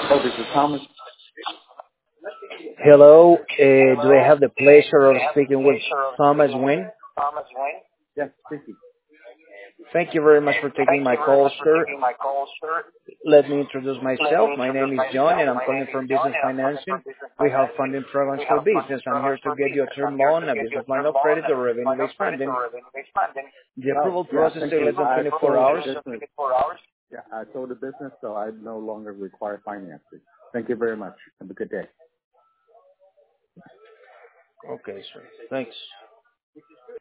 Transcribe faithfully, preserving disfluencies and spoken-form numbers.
Oh, this is Thomas. Hello, uh, do I have the pleasure of speaking with Thomas Wynn? Yes, speaking. Thank you very much for taking my call, sir. Let me introduce myself. My name is John, and I'm calling from Business Financing. We have funding programs for business. I'm here to get you a term loan, a business line of credit, or revenue-based funding. The Oh, approval yeah, process thank takes you. less than I twenty-four sold the hours. business. Yeah, I sold the business, so I no longer require financing. Thank you very much. Have a good day. Okay, sir. Thanks.